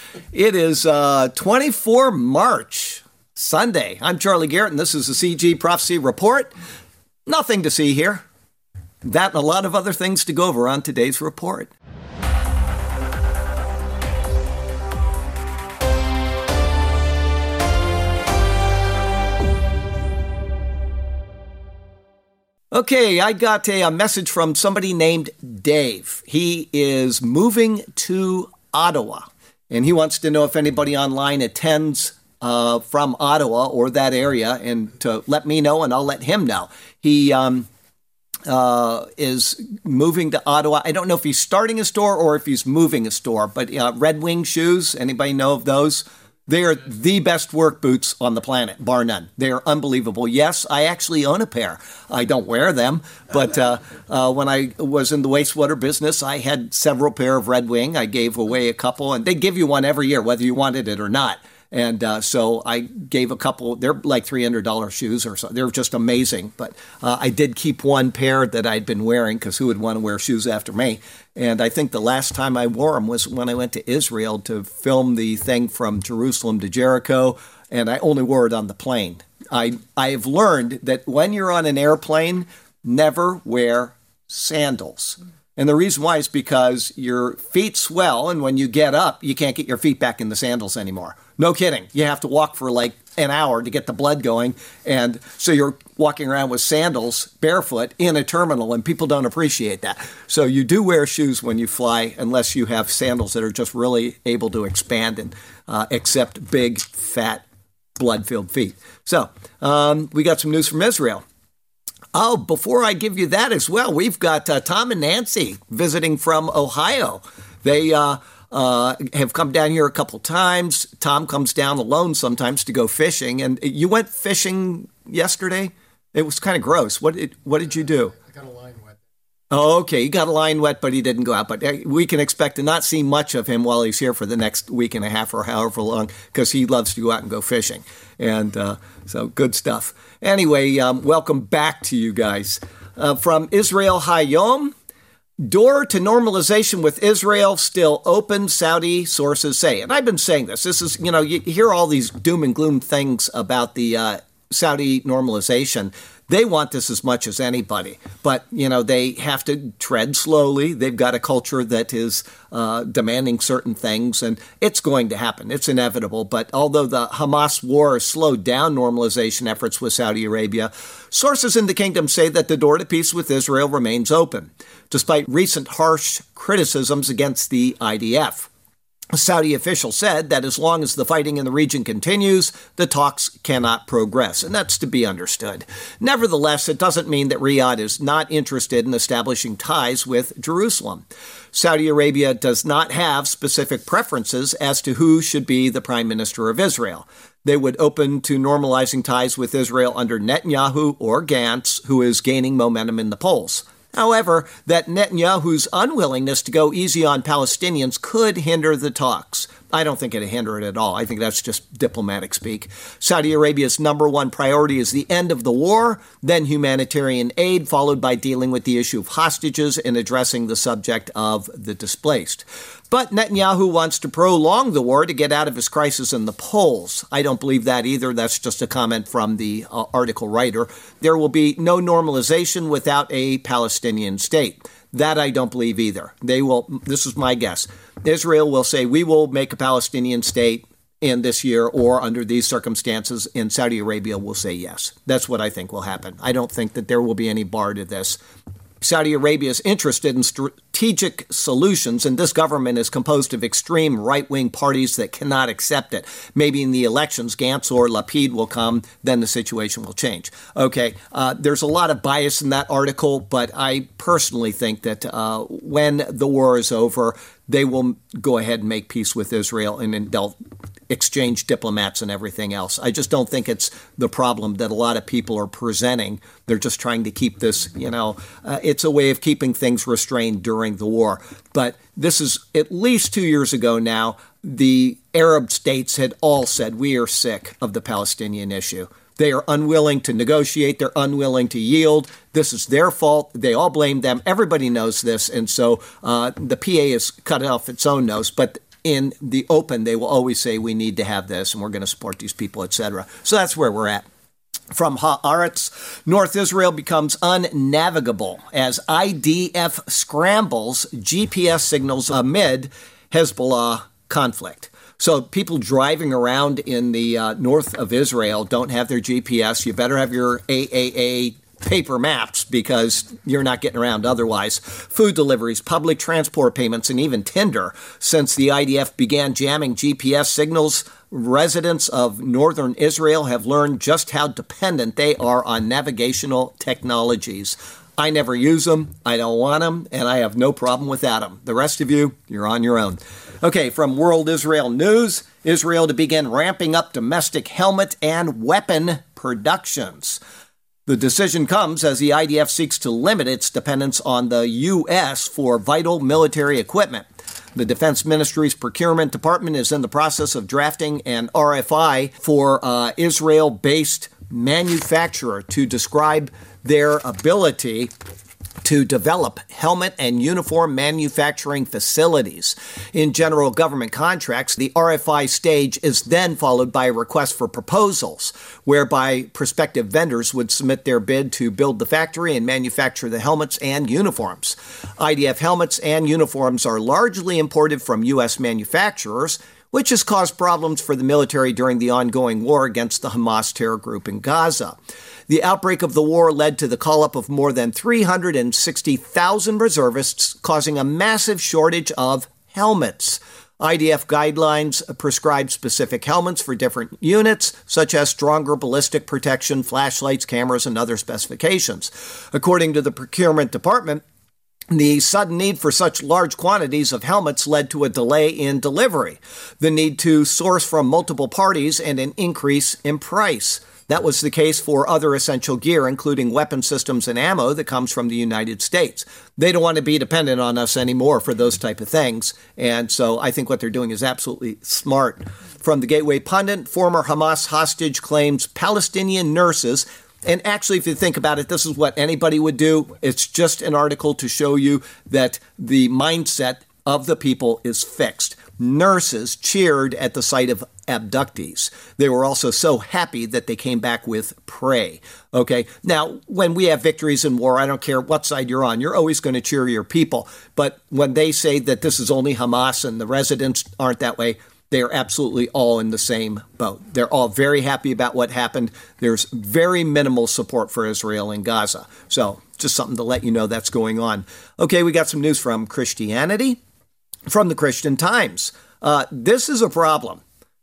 It is 24 March, Sunday. I'm Charlie Garrett, and this is the CG Prophecy Report. Nothing to see here. That and a lot of other things to go over on today's report. Okay, I got a message from somebody named Dave. He is moving to Ottawa, and he wants to know if anybody online attends from Ottawa or that area, and to let me know, and I'll let him know. He is moving to Ottawa. I don't know if he's starting a store or if he's moving a store, but Red Wing shoes, anybody know of those? They are the best work boots on the planet, bar none. They are unbelievable. Yes, I actually own a pair. I don't wear them, but when I was in the wastewater business, I had several pair of Red Wing. I gave away a couple, and they give you one every year, whether you wanted it or not. And so I gave a couple. They're like $300 shoes or so. They're just amazing. But I did keep one pair that I'd been wearing because who would want to wear shoes after me? And I think the last time I wore them was when I went to Israel to film the thing from Jerusalem to Jericho, and I only wore it on the plane. I have learned that when you're on an airplane, never wear sandals. And the reason why is because your feet swell, and when you get up, you can't get your feet back in the sandals anymore. No kidding. You have to walk for like an hour to get the blood going. And so you're walking around with sandals barefoot in a terminal, and people don't appreciate that. So you do wear shoes when you fly, unless you have sandals that are just really able to expand and accept big, fat, blood-filled feet. So we got some news from Israel. Oh, before I give you that as well, we've got Tom and Nancy visiting from Ohio. They have come down here a couple times. Tom comes down alone sometimes to go fishing. And you went fishing yesterday? It was kind of gross. What did you do? I got a line wet. Oh, okay. He got a line wet, but he didn't go out. But we can expect to not see much of him while he's here for the next week and a half or however long, because he loves to go out and go fishing. And so good stuff. Anyway, welcome back to you guys. From Israel Hayom, door to normalization with Israel still open, Saudi sources say. And I've been saying this. This is, you hear all these doom and gloom things about the Saudi normalization. They want this as much as anybody, but, they have to tread slowly. They've got a culture that is demanding certain things, and it's going to happen. It's inevitable. But although the Hamas war has slowed down normalization efforts with Saudi Arabia, sources in the kingdom say that the door to peace with Israel remains open, despite recent harsh criticisms against the IDF. A Saudi official said that as long as the fighting in the region continues, the talks cannot progress, and that's to be understood. Nevertheless, it doesn't mean that Riyadh is not interested in establishing ties with Jerusalem. Saudi Arabia does not have specific preferences as to who should be the prime minister of Israel. They would open to normalizing ties with Israel under Netanyahu or Gantz, who is gaining momentum in the polls. However, that Netanyahu's unwillingness to go easy on Palestinians could hinder the talks. I don't think it'd hinder it at all. I think that's just diplomatic speak. Saudi Arabia's number one priority is the end of the war, then humanitarian aid, followed by dealing with the issue of hostages and addressing the subject of the displaced. But Netanyahu wants to prolong the war to get out of his crisis in the polls. I don't believe that either. That's just a comment from the article writer. There will be no normalization without a Palestinian state. That I don't believe either. They will. This is my guess. Israel will say, we will make a Palestinian state in this year or under these circumstances, and Saudi Arabia will say yes. That's what I think will happen. I don't think that there will be any bar to this. Saudi Arabia is interested in strategic solutions, and this government is composed of extreme right-wing parties that cannot accept it. Maybe in the elections, Gantz or Lapid will come, then the situation will change. Okay, there's a lot of bias in that article, but I personally think that when the war is over, they will go ahead and make peace with Israel, and then they'll exchange diplomats and everything else. I just don't think it's the problem that a lot of people are presenting. They're just trying to keep this, it's a way of keeping things restrained during the war. But this is at least 2 years ago now. The Arab states had all said, we are sick of the Palestinian issue. They are unwilling to negotiate. They're unwilling to yield. This is their fault. They all blame them. Everybody knows this. And so the PA has cut off its own nose. But in the open, they will always say, we need to have this and we're going to support these people, etc. So that's where we're at. From Haaretz, North Israel becomes unnavigable as IDF scrambles GPS signals amid Hezbollah conflict. So people driving around in the north of Israel don't have their GPS. You better have your AAA paper maps because you're not getting around otherwise. Food deliveries, public transport payments, and even Tinder. Since the IDF began jamming GPS signals, residents of northern Israel have learned just how dependent they are on navigational technologies. I never use them, I don't want them, and I have no problem without them. The rest of you, you're on your own. Okay, from World Israel News, Israel to begin ramping up domestic helmet and weapon productions. The decision comes as the IDF seeks to limit its dependence on the U.S. for vital military equipment. The Defense Ministry's procurement department is in the process of drafting an RFI for Israel-based manufacturer to describe their ability to develop helmet and uniform manufacturing facilities. In general government contracts, the RFI stage is then followed by a request for proposals, whereby prospective vendors would submit their bid to build the factory and manufacture the helmets and uniforms. IDF helmets and uniforms are largely imported from U.S. manufacturers, which has caused problems for the military during the ongoing war against the Hamas terror group in Gaza. The outbreak of the war led to the call-up of more than 360,000 reservists, causing a massive shortage of helmets. IDF guidelines prescribe specific helmets for different units, such as stronger ballistic protection, flashlights, cameras, and other specifications. According to the procurement department, the sudden need for such large quantities of helmets led to a delay in delivery, the need to source from multiple parties, and an increase in price. That was the case for other essential gear, including weapon systems and ammo that comes from the United States. They don't want to be dependent on us anymore for those type of things. And so I think what they're doing is absolutely smart. From the Gateway Pundit, former Hamas hostage claims Palestinian nurses. And actually, if you think about it, this is what anybody would do. It's just an article to show you that the mindset of the people is fixed. Nurses cheered at the sight of abductees. They were also so happy that they came back with prey. Okay, now, when we have victories in war, I don't care what side you're on, you're always going to cheer your people. But when they say that this is only Hamas and the residents aren't that way, they are absolutely all in the same boat. They're all very happy about what happened. There's very minimal support for Israel in Gaza. So just something to let you know that's going on. Okay, we got some news from Christianity. From the Christian Times. This is a problem.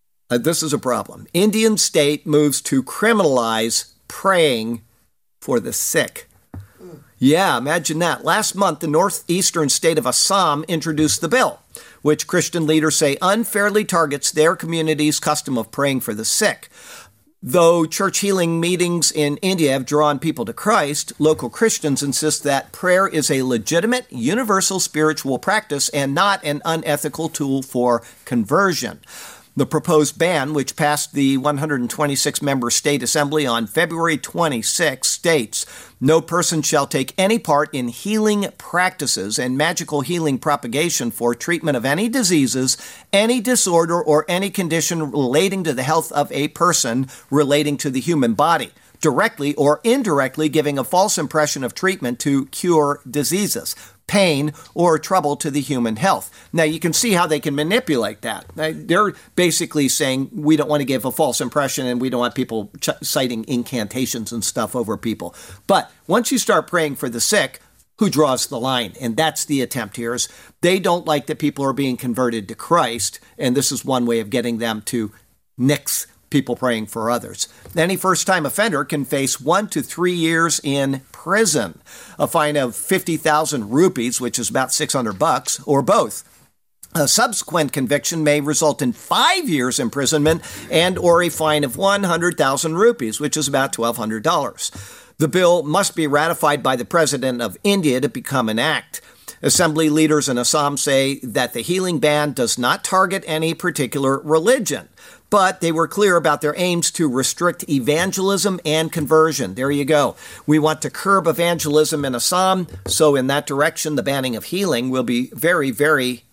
Indian state moves to criminalize praying for the sick. Yeah, imagine that. Last month, the northeastern state of Assam introduced the bill, which Christian leaders say unfairly targets their community's custom of praying for the sick. Though church healing meetings in India have drawn people to Christ, local Christians insist that prayer is a legitimate, universal spiritual practice and not an unethical tool for conversion. The proposed ban, which passed the 126-member state assembly on February 26, states, "No person shall take any part in healing practices and magical healing propagation for treatment of any diseases, any disorder, or any condition relating to the health of a person relating to the human body, directly or indirectly giving a false impression of treatment to cure diseases, pain, or trouble to the human health." Now, you can see how they can manipulate that. They're basically saying we don't want to give a false impression and we don't want people citing incantations and stuff over people. But once you start praying for the sick, who draws the line? And that's the attempt here. Is they don't like that people are being converted to Christ, and this is one way of getting them to nix people praying for others. Any first-time offender can face 1 to 3 years in prison, a fine of 50,000 rupees, which is about $600, or both. A subsequent conviction may result in 5 years imprisonment and or a fine of 100,000 rupees, which is about $1,200. The bill must be ratified by the President of India to become an act. Assembly leaders in Assam say that the healing ban does not target any particular religion, but they were clear about their aims to restrict evangelism and conversion. There you go. We want to curb evangelism in Assam, so in that direction, the banning of healing will be very, very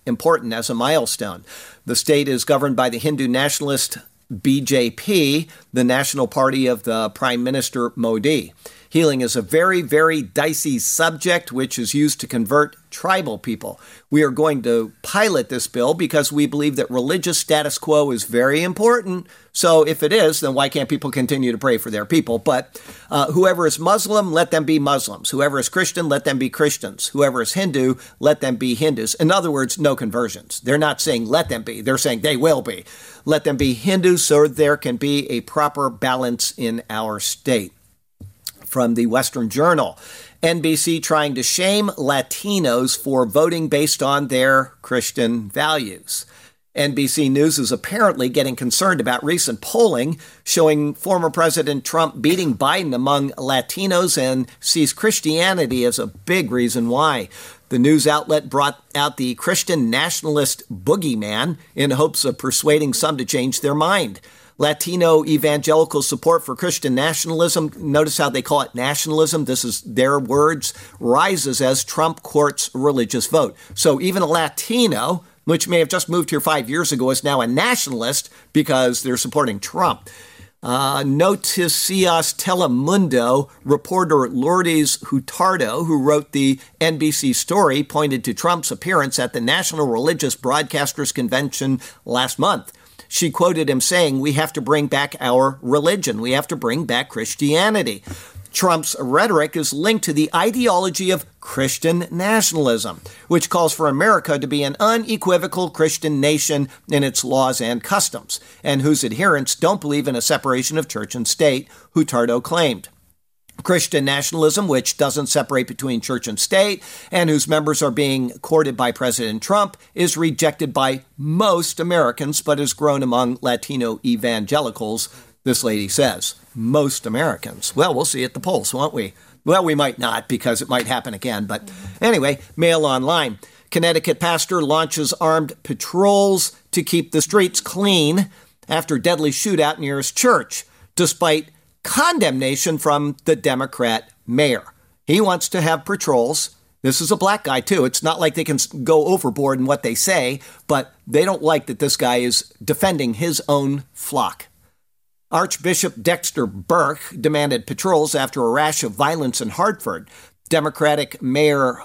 important as a milestone. The state is governed by the Hindu nationalist BJP, the national party of the Prime Minister Modi. Healing is a very, very dicey subject, which is used to convert tribal people. We are going to pilot this bill because we believe that religious status quo is very important. So if it is, then why can't people continue to pray for their people? But whoever is Muslim, let them be Muslims. Whoever is Christian, let them be Christians. Whoever is Hindu, let them be Hindus. In other words, no conversions. They're not saying let them be. They're saying they will be. Let them be Hindus so there can be a proper balance in our state. From the Western Journal, NBC trying to shame Latinos for voting based on their Christian values. NBC News is apparently getting concerned about recent polling showing former President Trump beating Biden among Latinos and sees Christianity as a big reason why. The news outlet brought out the Christian nationalist boogeyman in hopes of persuading some to change their mind. Latino evangelical support for Christian nationalism, notice how they call it nationalism, this is their words, rises as Trump courts religious vote. So even a Latino, which may have just moved here 5 years ago, is now a nationalist because they're supporting Trump. Noticias Telemundo reporter Lourdes Hurtado, who wrote the NBC story, pointed to Trump's appearance at the National Religious Broadcasters Convention last month. She quoted him saying, "We have to bring back our religion. We have to bring back Christianity." Trump's rhetoric is linked to the ideology of Christian nationalism, which calls for America to be an unequivocal Christian nation in its laws and customs, and whose adherents don't believe in a separation of church and state, Hurtado claimed. Christian nationalism, which doesn't separate between church and state, and whose members are being courted by President Trump, is rejected by most Americans, but has grown among Latino evangelicals, this lady says. Most Americans. Well, we'll see at the polls, won't we? Well, we might not, because it might happen again. But anyway, Mail Online. Connecticut pastor launches armed patrols to keep the streets clean after deadly shootout near his church, despite condemnation from the Democrat mayor. He wants to have patrols. This is a black guy, too. It's not like they can go overboard in what they say, but they don't like that this guy is defending his own flock. Archbishop Dexter Burke demanded patrols after a rash of violence in Hartford. Democratic Mayor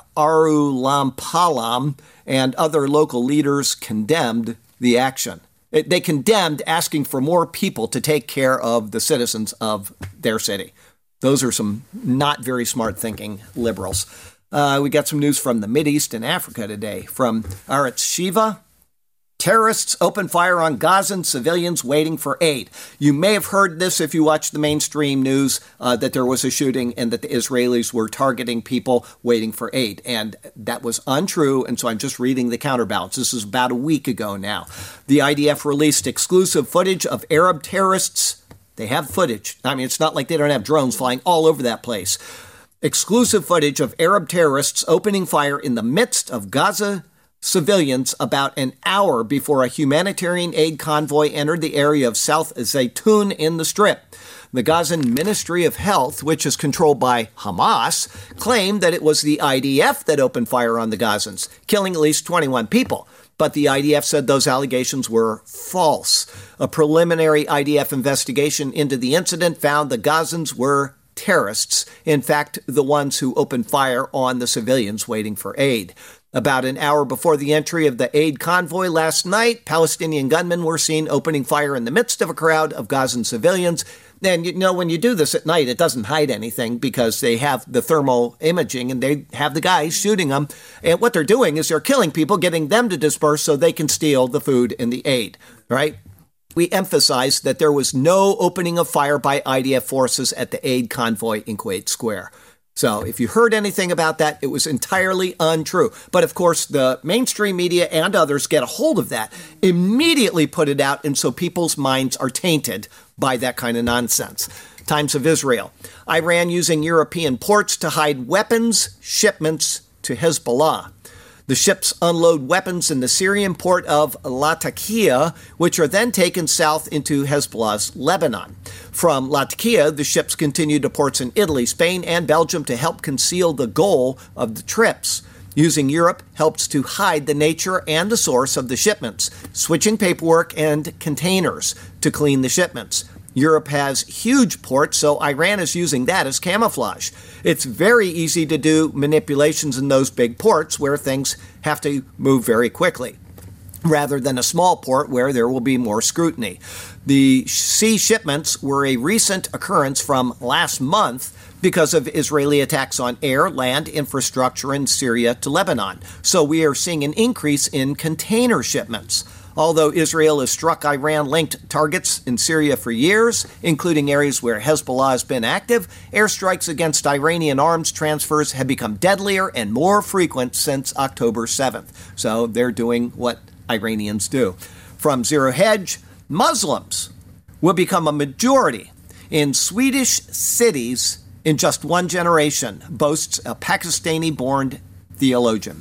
Arulam and other local leaders condemned the action. They condemned asking for more people to take care of the citizens of their city. Those are some not very smart thinking liberals. We got some news from the Mideast and Africa today. From Aretz Shiva, terrorists open fire on Gazan civilians waiting for aid. You may have heard this if you watched the mainstream news, that there was a shooting and that the Israelis were targeting people waiting for aid. And that was untrue, and so I'm just reading the counterbalance. This is about a week ago now. The IDF released exclusive footage of Arab terrorists. They have footage. I mean, it's not like they don't have drones flying all over that place. Exclusive footage of Arab terrorists opening fire in the midst of Gaza civilians about an hour before a humanitarian aid convoy entered the area of South Zaytun in the Strip. The Gazan Ministry of Health, which is controlled by Hamas, claimed that it was the IDF that opened fire on the Gazans, killing at least 21 people. But the IDF said those allegations were false. A preliminary IDF investigation into the incident found the Gazans were terrorists, in fact, the ones who opened fire on the civilians waiting for aid. About an hour before the entry of the aid convoy last night, Palestinian gunmen were seen opening fire in the midst of a crowd of Gazan civilians. And, you know, when you do this at night, it doesn't hide anything because they have the thermal imaging and they have the guys shooting them. And what they're doing is they're killing people, getting them to disperse so they can steal the food and the aid, right? We emphasized that there was no opening of fire by IDF forces at the aid convoy in Kuwait Square. So if you heard anything about that, it was entirely untrue. But of course, the mainstream media and others get a hold of that, immediately put it out, and so people's minds are tainted by that kind of nonsense. Times of Israel. Iran using European ports to hide weapons shipments to Hezbollah. The ships unload weapons in the Syrian port of Latakia, which are then taken south into Hezbollah's Lebanon. From Latakia, the ships continue to ports in Italy, Spain, and Belgium to help conceal the goal of the trips. Using Europe helps to hide the nature and the source of the shipments, switching paperwork and containers to clean the shipments. Europe has huge ports, so Iran is using that as camouflage. It's very easy to do manipulations in those big ports where things have to move very quickly, rather than a small port where there will be more scrutiny. The sea shipments were a recent occurrence from last month because of Israeli attacks on air, land, infrastructure in Syria to Lebanon. So we are seeing an increase in container shipments. Although Israel has struck Iran-linked targets in Syria for years, including areas where Hezbollah has been active, airstrikes against Iranian arms transfers have become deadlier and more frequent since October 7th. So they're doing what Iranians do. From Zero Hedge, Muslims will become a majority in Swedish cities in just one generation, boasts a Pakistani-born theologian.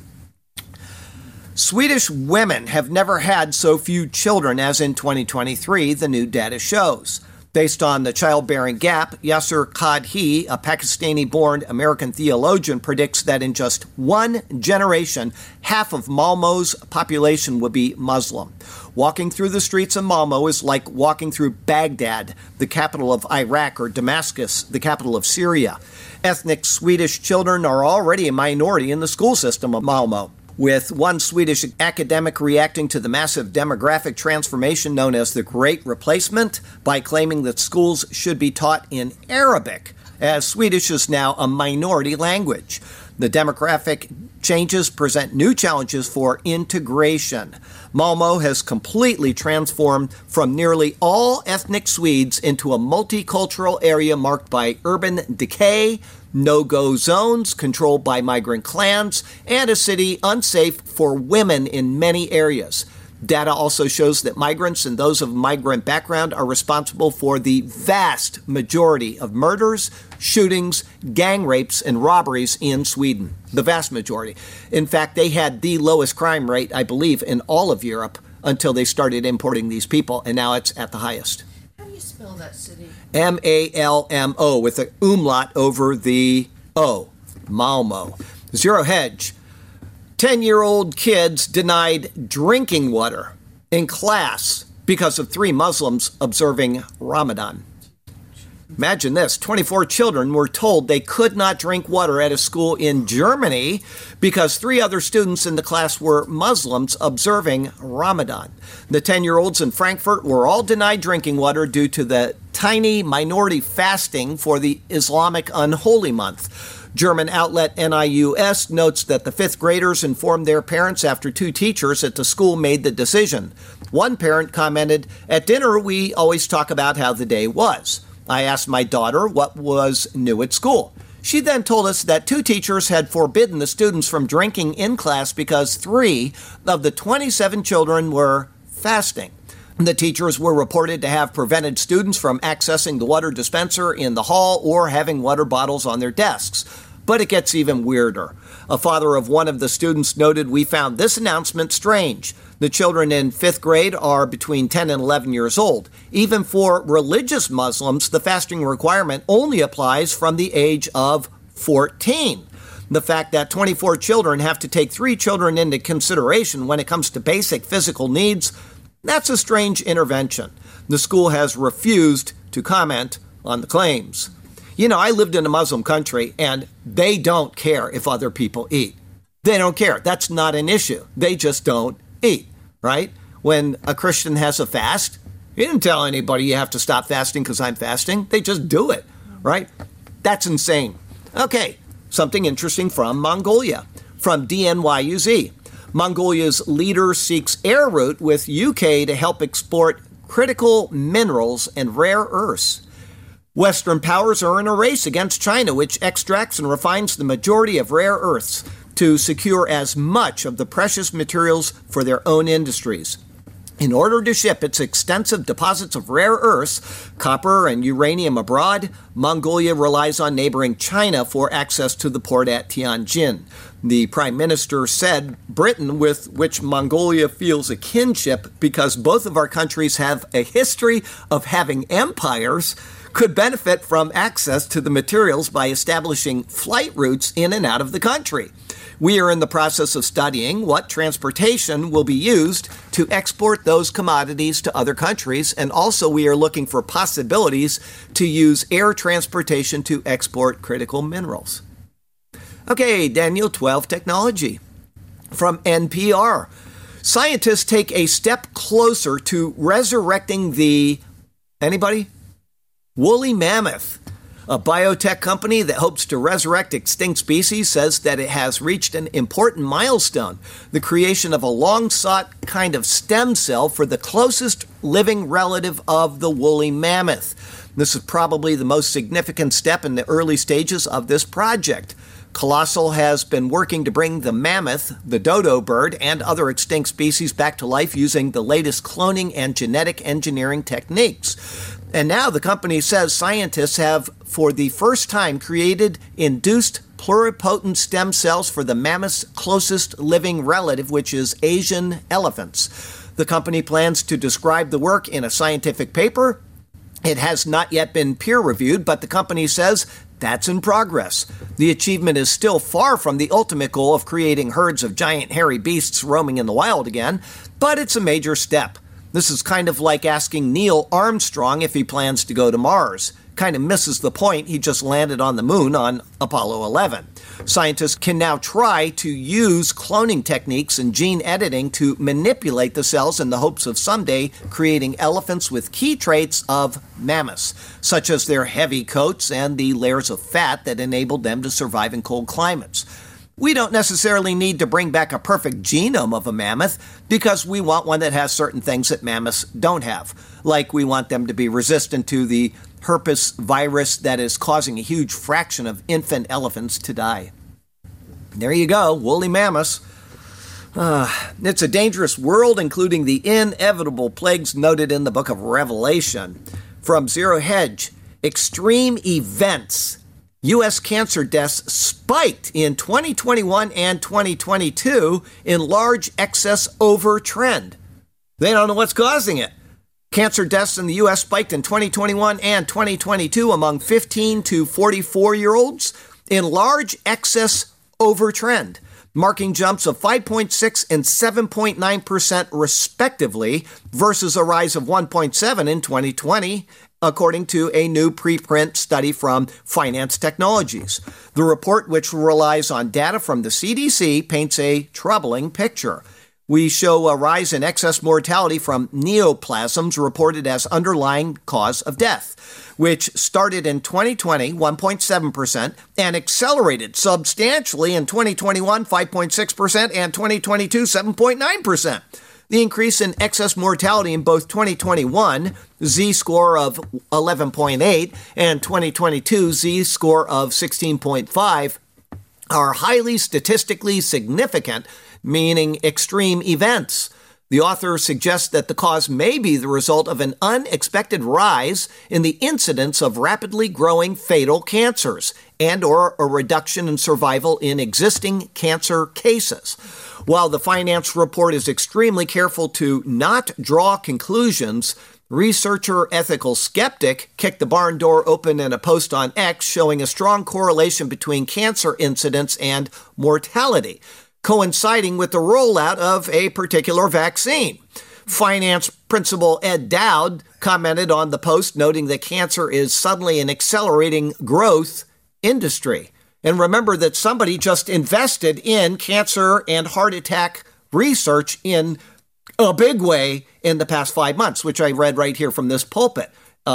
Swedish women have never had so few children as in 2023, the new data shows. Based on the childbearing gap, Yasser Kadhi, a Pakistani-born American theologian, predicts that in just one generation, half of Malmo's population will be Muslim. Walking through the streets of Malmo is like walking through Baghdad, the capital of Iraq, or Damascus, the capital of Syria. Ethnic Swedish children are already a minority in the school system of Malmo, with one Swedish academic reacting to the massive demographic transformation known as the Great Replacement by claiming that schools should be taught in Arabic, as Swedish is now a minority language. The demographic changes present new challenges for integration. Malmo has completely transformed from nearly all ethnic Swedes into a multicultural area marked by urban decay, no-go zones controlled by migrant clans, and a city unsafe for women in many areas. Data also shows that migrants and those of migrant background are responsible for the vast majority of murders, shootings, gang rapes, and robberies in Sweden. The vast majority. In fact, they had the lowest crime rate, I believe, in all of Europe until they started importing these people, and now it's at the highest. How do you spell that city? Malmo, with an umlaut over the O. Malmo. Zero Hedge. 10-year-old kids denied drinking water in class because of 3 Muslims observing Ramadan. Imagine this. 24 children were told they could not drink water at a school in Germany because 3 other students in the class were Muslims observing Ramadan. The 10-year-olds in Frankfurt were all denied drinking water due to the tiny minority fasting for the Islamic unholy month. German outlet NIUS notes that the 5th graders informed their parents after 2 teachers at the school made the decision. One parent commented, "At dinner, we always talk about how the day was. I asked my daughter what was new at school. She then told us that 2 teachers had forbidden the students from drinking in class because 3 of the 27 children were fasting. The teachers were reported to have prevented students from accessing the water dispenser in the hall or having water bottles on their desks. But it gets even weirder. A father of one of the students noted, "We found this announcement strange. The children in 5th grade are between 10 and 11 years old. Even for religious Muslims, the fasting requirement only applies from the age of 14. The fact that 24 children have to take 3 children into consideration when it comes to basic physical needs, that's a strange intervention." The school has refused to comment on the claims. You know, I lived in a Muslim country, and they don't care if other people eat. They don't care. That's not an issue. They just don't eat, right? When a Christian has a fast, he didn't tell anybody you have to stop fasting because I'm fasting. They just do it, right? That's insane. Okay, something interesting from Mongolia, from DNYUZ. Mongolia's leader seeks air route with UK to help export critical minerals and rare earths. Western powers are in a race against China, which extracts and refines the majority of rare earths to secure as much of the precious materials for their own industries. In order to ship its extensive deposits of rare earths, copper and uranium abroad, Mongolia relies on neighboring China for access to the port at Tianjin. The Prime Minister said Britain, with which Mongolia feels a kinship because both of our countries have a history of having empires, could benefit from access to the materials by establishing flight routes in and out of the country. We are in the process of studying what transportation will be used to export those commodities to other countries, and also we are looking for possibilities to use air transportation to export critical minerals. Okay, Daniel 12 Technology from NPR. Scientists take a step closer to resurrecting the, anybody? Woolly mammoth. A biotech company that hopes to resurrect extinct species says that it has reached an important milestone, the creation of a long-sought kind of stem cell for the closest living relative of the woolly mammoth. This is probably the most significant step in the early stages of this project. Colossal has been working to bring the mammoth, the dodo bird, and other extinct species back to life using the latest cloning and genetic engineering techniques. And now the company says scientists have, for the first time, created induced pluripotent stem cells for the mammoth's closest living relative, which is Asian elephants. The company plans to describe the work in a scientific paper. It has not yet been peer-reviewed, but the company says that's in progress. The achievement is still far from the ultimate goal of creating herds of giant hairy beasts roaming in the wild again, but it's a major step. This is kind of like asking Neil Armstrong if he plans to go to Mars. Kind of misses the point. He just landed on the moon on Apollo 11. Scientists can now try to use cloning techniques and gene editing to manipulate the cells in the hopes of someday creating elephants with key traits of mammoths, such as their heavy coats and the layers of fat that enabled them to survive in cold climates. We don't necessarily need to bring back a perfect genome of a mammoth because we want one that has certain things that mammoths don't have. Like we want them to be resistant to the herpes virus that is causing a huge fraction of infant elephants to die. There you go, woolly mammoths. It's a dangerous world, including the inevitable plagues noted in the book of Revelation. From Zero Hedge, extreme events. U.S. cancer deaths spiked in 2021 and 2022 in large excess over trend. They don't know what's causing it. Cancer deaths in the U.S. spiked in 2021 and 2022 among 15 to 44-year-olds in large excess over trend, marking jumps of 5.6 and 7.9% respectively versus a rise of 1.7 in 2020, according to a new preprint study from Finance Technologies. The report, which relies on data from the CDC, paints a troubling picture. We show a rise in excess mortality from neoplasms reported as underlying cause of death, which started in 2020, 1.7%, and accelerated substantially in 2021, 5.6%, and 2022, 7.9%. The increase in excess mortality in both 2021, Z-score of 11.8, and 2022, Z-score of 16.5, are highly statistically significant, meaning extreme events. The author suggests that the cause may be the result of an unexpected rise in the incidence of rapidly growing fatal cancers and or a reduction in survival in existing cancer cases. While the finance report is extremely careful to not draw conclusions, researcher Ethical Skeptic kicked the barn door open in a post on X showing a strong correlation between cancer incidence and mortality, coinciding with the rollout of a particular vaccine. Finance principal Ed Dowd commented on the post, noting that cancer is suddenly an accelerating growth industry. And remember that somebody just invested in cancer and heart attack research in a big way in the past 5 months, which I read right here from this pulpit.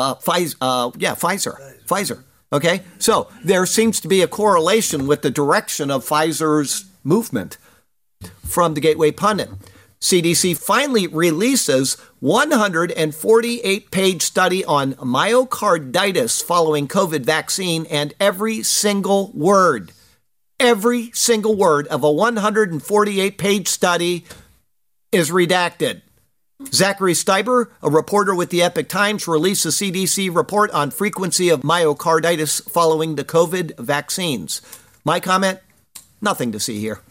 Pfizer. Okay, so there seems to be a correlation with the direction of Pfizer's movement. From the Gateway Pundit, CDC finally releases 148-page study on myocarditis following COVID vaccine, and every single word of a 148-page study is redacted. Zachary Steiber, a reporter with the Epoch Times, released a CDC report on frequency of myocarditis following the COVID vaccines. My comment? Nothing to see here.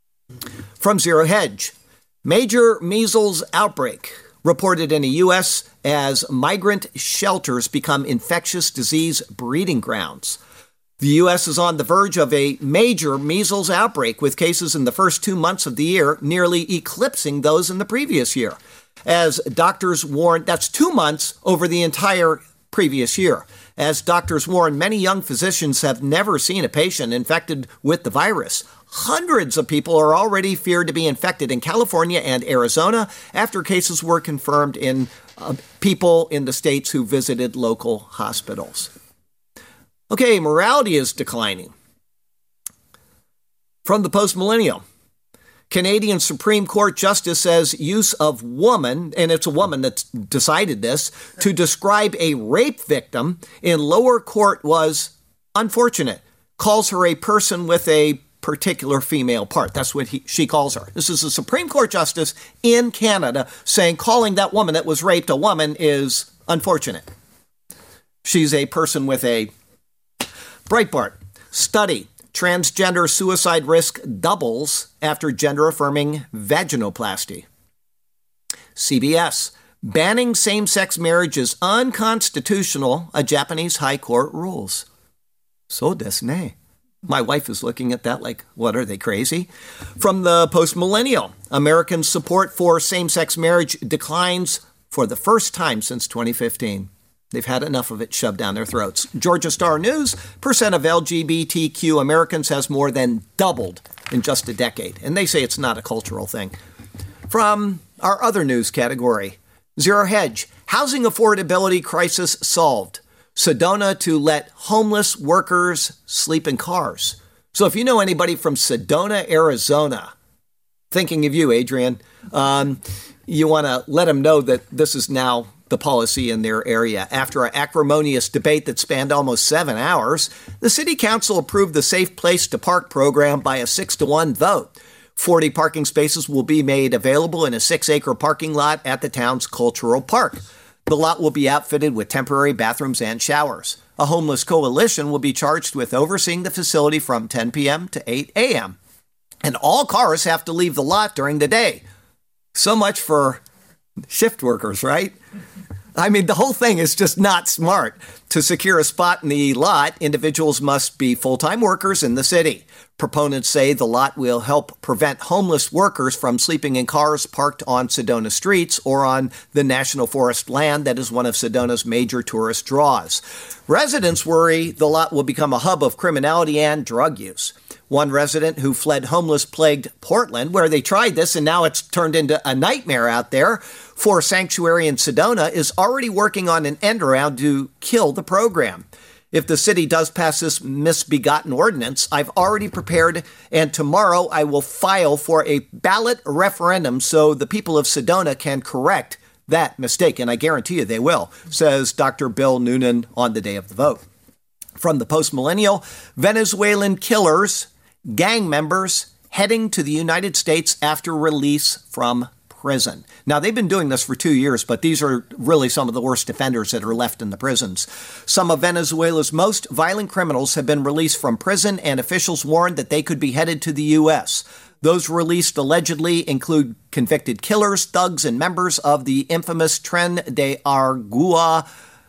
From Zero Hedge, major measles outbreak reported in a U.S. as migrant shelters become infectious disease breeding grounds. The U.S. is on the verge of a major measles outbreak, with cases in the first 2 months of the year nearly eclipsing those in the previous year. As doctors warn, that's 2 months over the entire previous year. As doctors warn, many young physicians have never seen a patient infected with the virus. Hundreds of people are already feared to be infected in California and Arizona after cases were confirmed in people in the states who visited local hospitals. Okay, morality is declining. From the Post-Millennial, Canadian Supreme Court Justice says use of woman, and it's a woman that's decided this, to describe a rape victim in lower court was unfortunate. Calls her a person with a particular female part. That's what she calls her. This is a Supreme Court Justice in Canada saying calling that woman that was raped a woman is unfortunate. She's a person with a Breitbart. Study. Transgender suicide risk doubles after gender-affirming vaginoplasty. CBS. Banning same-sex marriage is unconstitutional, a Japanese high court rules. So desu ne. My wife is looking at that like, what, are they crazy? From the Post-Millennial. American support for same-sex marriage declines for the first time since 2015. They've had enough of it shoved down their throats. Georgia Star News, percent of LGBTQ Americans has more than doubled in just a decade. And they say it's not a cultural thing. From our other news category, Zero Hedge, housing affordability crisis solved. Sedona to let homeless workers sleep in cars. So if you know anybody from Sedona, Arizona, thinking of you, Adrian, you want to let them know that this is now the policy in their area. After an acrimonious debate that spanned almost 7 hours, the city council approved the Safe Place to Park program by a 6-1 vote. 40 parking spaces will be made available in a 6-acre parking lot at the town's cultural park. The lot will be outfitted with temporary bathrooms and showers. A homeless coalition will be charged with overseeing the facility from 10 p.m. to 8 a.m. And all cars have to leave the lot during the day. So much for shift workers, right? I mean, the whole thing is just not smart. To secure a spot in the lot, individuals must be full-time workers in the city. Proponents say the lot will help prevent homeless workers from sleeping in cars parked on Sedona streets or on the National Forest land that is one of Sedona's major tourist draws. Residents worry the lot will become a hub of criminality and drug use. One resident who fled homeless-plagued Portland, where they tried this and now it's turned into a nightmare out there, for sanctuary in Sedona, is already working on an end around to kill the program. If the city does pass this misbegotten ordinance, I've already prepared, and tomorrow I will file for a ballot referendum so the people of Sedona can correct that mistake, and I guarantee you they will, says Dr. Bill Noonan on the day of the vote. From the Post-Millennial, Venezuelan killers, gang members heading to the United States after release from prison. Now, they've been doing this for 2 years, but these are really some of the worst offenders that are left in the prisons. Some of Venezuela's most violent criminals have been released from prison, and officials warned that they could be headed to the U.S. Those released allegedly include convicted killers, thugs, and members of the infamous Tren de Aragua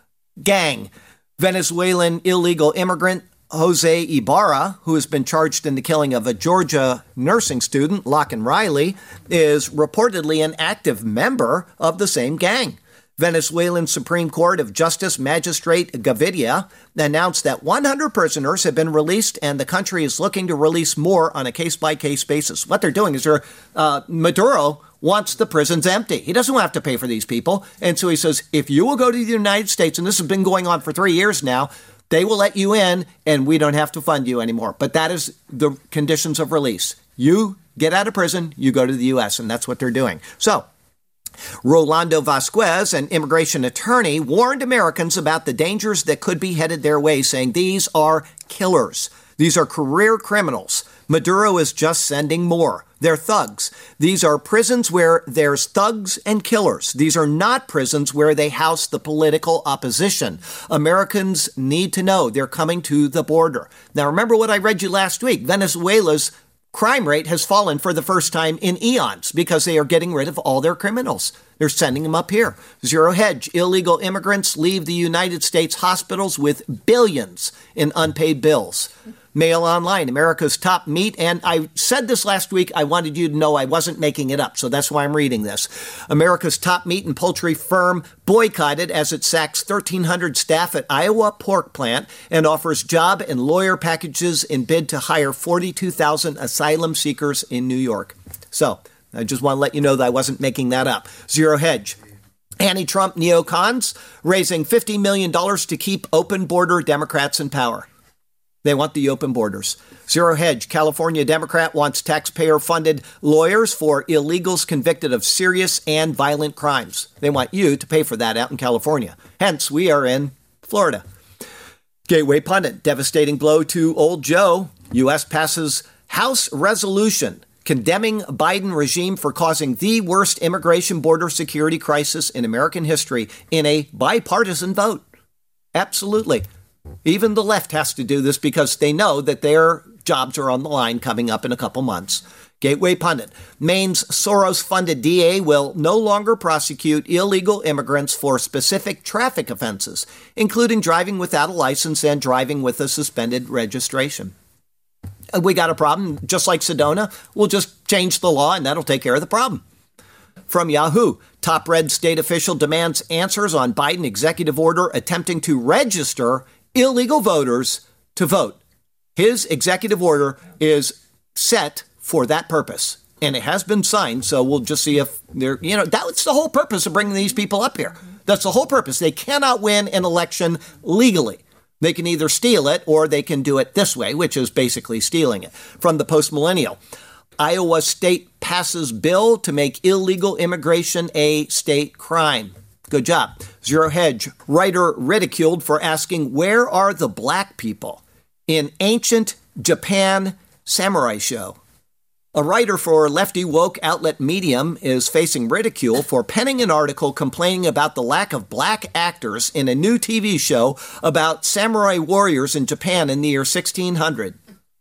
gang. Venezuelan illegal immigrant Jose Ibarra, who has been charged in the killing of a Georgia nursing student, Locken Riley, is reportedly an active member of the same gang. Venezuelan Supreme Court of Justice Magistrate Gavidia announced that 100 prisoners have been released, and the country is looking to release more on a case-by-case basis. What they're doing is Maduro wants the prisons empty. He doesn't have to pay for these people. And so he says, if you will go to the United States, and this has been going on for 3 years now, they will let you in, and we don't have to fund you anymore. But that is the conditions of release. You get out of prison, you go to the U.S., and that's what they're doing. So, Rolando Vasquez, an immigration attorney, warned Americans about the dangers that could be headed their way, saying these are killers. These are career criminals. Maduro is just sending more. They're thugs. These are prisons where there's thugs and killers. These are not prisons where they house the political opposition. Americans need to know they're coming to the border. Now, remember what I read you last week. Venezuela's crime rate has fallen for the first time in eons because they are getting rid of all their criminals. They're sending them up here. Zero Hedge, illegal immigrants leave the United States hospitals with billions in unpaid bills. Mail Online, America's top meat, and I said this last week, I wanted you to know I wasn't making it up, so that's why I'm reading this. America's top meat and poultry firm boycotted as it sacks 1,300 staff at Iowa pork plant and offers job and lawyer packages in bid to hire 42,000 asylum seekers in New York. So I just want to let you know that I wasn't making that up. Zero Hedge. Anti-Trump neocons raising $50 million to keep open border Democrats in power. They want the open borders. Zero Hedge, California Democrat wants taxpayer-funded lawyers for illegals convicted of serious and violent crimes. They want you to pay for that out in California. Hence, we are in Florida. Gateway Pundit, devastating blow to old Joe. U.S. passes House resolution condemning Biden regime for causing the worst immigration border security crisis in American history in a bipartisan vote. Absolutely. Even the left has to do this because they know that their jobs are on the line coming up in a couple months. Gateway Pundit. Maine's Soros-funded DA will no longer prosecute illegal immigrants for specific traffic offenses, including driving without a license and driving with a suspended registration. We got a problem. Just like Sedona, we'll just change the law and that'll take care of the problem. From Yahoo, top red state official demands answers on Biden executive order attempting to register illegal voters to vote. His executive order is set for that purpose, and it has been signed, so we'll just see if they're, that's the whole purpose of bringing these people up here. That's the whole purpose. They cannot win an election legally. They can either steal it or they can do it this way, which is basically stealing it. From the Post-Millennial, Iowa state passes bill to make illegal immigration a state crime. Good job. Zero Hedge, writer ridiculed for asking, where are the black people in ancient Japan samurai show? A writer for lefty woke outlet Medium is facing ridicule for penning an article complaining about the lack of black actors in a new TV show about samurai warriors in Japan in the year 1600.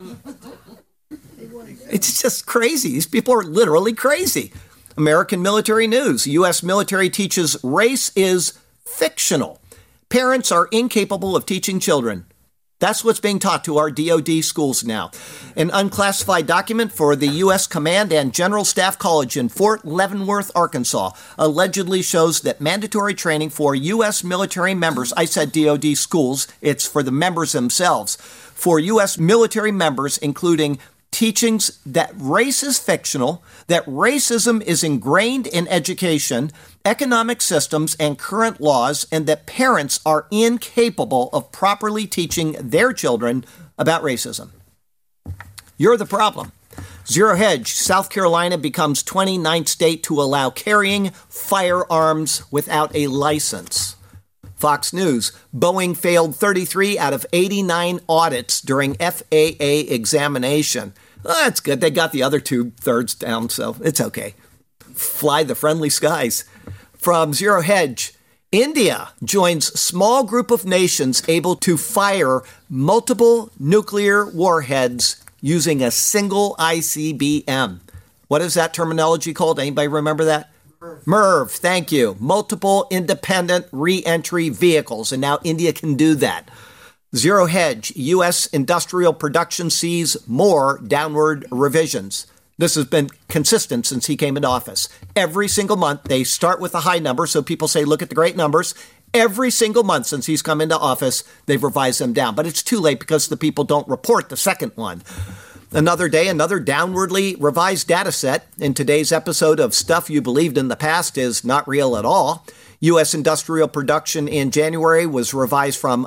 It's just crazy. These people are literally crazy. American Military News. U.S. military teaches race is fictional. Parents are incapable of teaching children. That's what's being taught to our DoD schools now. An unclassified document for the U.S. Command and General Staff College in Fort Leavenworth, Arkansas, allegedly shows that mandatory training for U.S. military members, I said DoD schools, it's for the members themselves, for U.S. military members, including teachings that race is fictional, that racism is ingrained in education, economic systems, and current laws, and that parents are incapable of properly teaching their children about racism. You're the problem. Zero Hedge, South Carolina becomes 29th state to allow carrying firearms without a license. Fox News, Boeing failed 33 out of 89 audits during FAA examination. Oh, that's good. They got the other 2/3 down, so it's okay. Fly the friendly skies. From Zero Hedge, India joins small group of nations able to fire multiple nuclear warheads using a single ICBM. What is that terminology called? Anybody remember that? MIRV, thank you. Multiple independent re-entry vehicles, and now India can do that. Zero Hedge, U.S. industrial production sees more downward revisions. This has been consistent since he came into office. Every single month, they start with a high number, so people say, look at the great numbers. Every single month since he's come into office, they've revised them down. But it's too late because the people don't report the second one. Another day, another downwardly revised data set. In today's episode of Stuff You Believed in the Past is Not Real at All. U.S. industrial production in January was revised from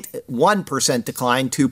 0.1% decline to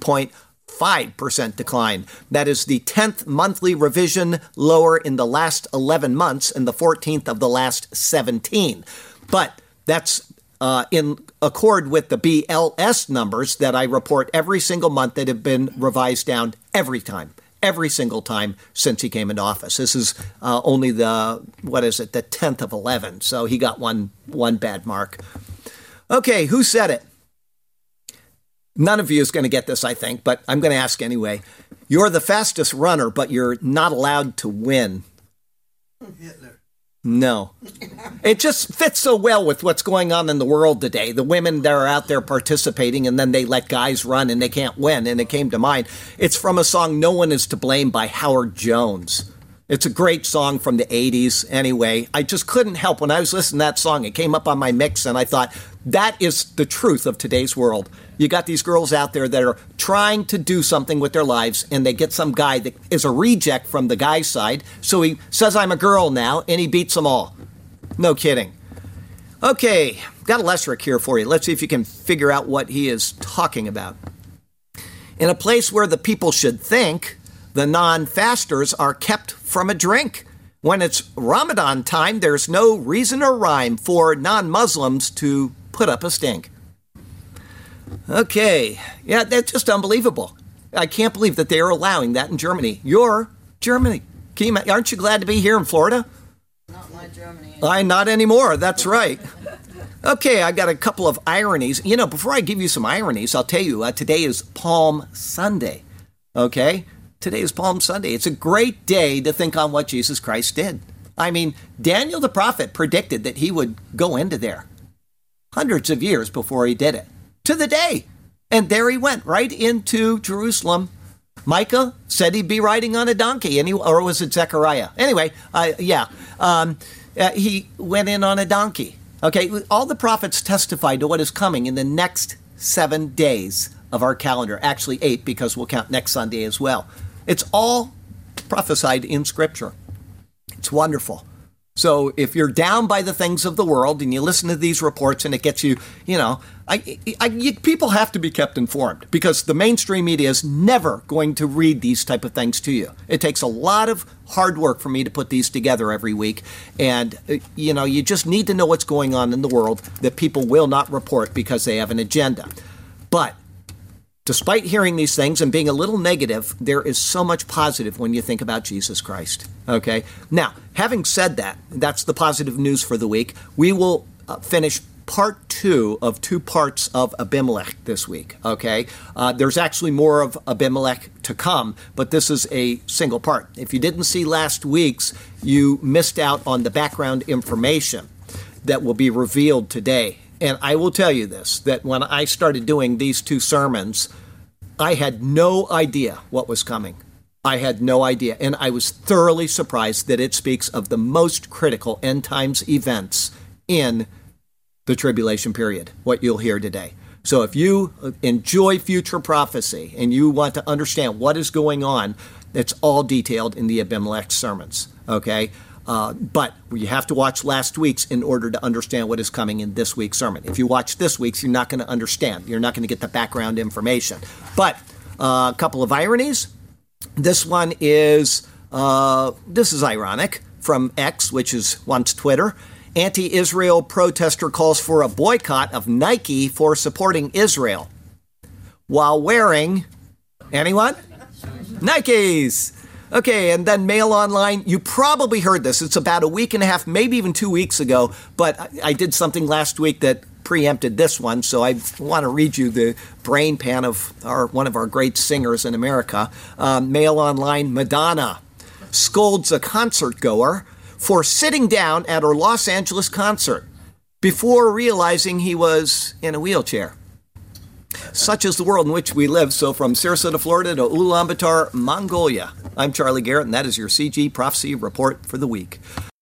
0.5% decline. That is the 10th monthly revision lower in the last 11 months and the 14th of the last 17. But that's in accord with the BLS numbers that I report every single month that have been revised down every single time since he came into office. This is only the 10th of 11. So he got one bad mark. Okay, who said it? None of you is going to get this, I think, but I'm going to ask anyway. You're the fastest runner, but you're not allowed to win. Hitler. No. It just fits so well with what's going on in the world today. The women that are out there participating, and then they let guys run and they can't win. And it came to mind. It's from a song, No One Is to Blame by Howard Jones. It's a great song from the 80s. Anyway, I just couldn't help when I was listening to that song. It came up on my mix, and I thought, that is the truth of today's world. You got these girls out there that are trying to do something with their lives, and they get some guy that is a reject from the guy's side. So he says, I'm a girl now, and he beats them all. No kidding. Okay, got a Lesric here for you. Let's see if you can figure out what he is talking about. In a place where the people should think, the non-fasters are kept from a drink. When it's Ramadan time, there's no reason or rhyme for non-Muslims to put up a stink. Okay, yeah, that's just unbelievable. I can't believe that they are allowing that in Germany. You're Germany. Aren't you glad to be here in Florida? Not my Germany. Not anymore, that's right. Okay, I got a couple of ironies. You know, before I give you some ironies, I'll tell you, today is Palm Sunday, okay? Today is Palm Sunday. It's a great day to think on what Jesus Christ did. I mean, Daniel the prophet predicted that he would go into there hundreds of years before he did it, to the day. And there he went, right into Jerusalem. Micah said he'd be riding on a donkey, or was it Zechariah? Anyway, he went in on a donkey. Okay, all the prophets testified to what is coming in the next 7 days of our calendar. Actually 8, because we'll count next Sunday as well. It's all prophesied in Scripture. It's wonderful. So if you're down by the things of the world and you listen to these reports and it gets you, people have to be kept informed, because the mainstream media is never going to read these type of things to you. It takes a lot of hard work for me to put these together every week. And, you just need to know what's going on in the world that people will not report because they have an agenda. But despite hearing these things and being a little negative, there is so much positive when you think about Jesus Christ. Okay? Now, having said that, that's the positive news for the week. We will finish part 2 of 2 parts of Abimelech this week. Okay? There's actually more of Abimelech to come, but this is a single part. If you didn't see last week's, you missed out on the background information that will be revealed today. And I will tell you this, that when I started doing these 2 sermons, I had no idea what was coming. I had no idea. And I was thoroughly surprised that it speaks of the most critical end times events in the tribulation period, what you'll hear today. So if you enjoy future prophecy and you want to understand what is going on, it's all detailed in the Abimelech sermons, okay? But you have to watch last week's in order to understand what is coming in this week's sermon. If you watch this week's, you're not going to understand. You're not going to get the background information. But a couple of ironies. This one is, this is ironic, from X, which is once Twitter. Anti-Israel protester calls for a boycott of Nike for supporting Israel while wearing, anyone? Nikes. Okay, and then Mail Online. You probably heard this. It's about a week and a half, maybe even 2 weeks ago, but I did something last week that preempted this one, so I want to read you the brain pan of one of our great singers in America. Mail Online, Madonna scolds a concert goer for sitting down at her Los Angeles concert before realizing he was in a wheelchair. Such is the world in which we live. So from Sarasota, Florida to Ulaanbaatar, Mongolia, I'm Charlie Garrett, and that is your CG Prophecy Report for the week.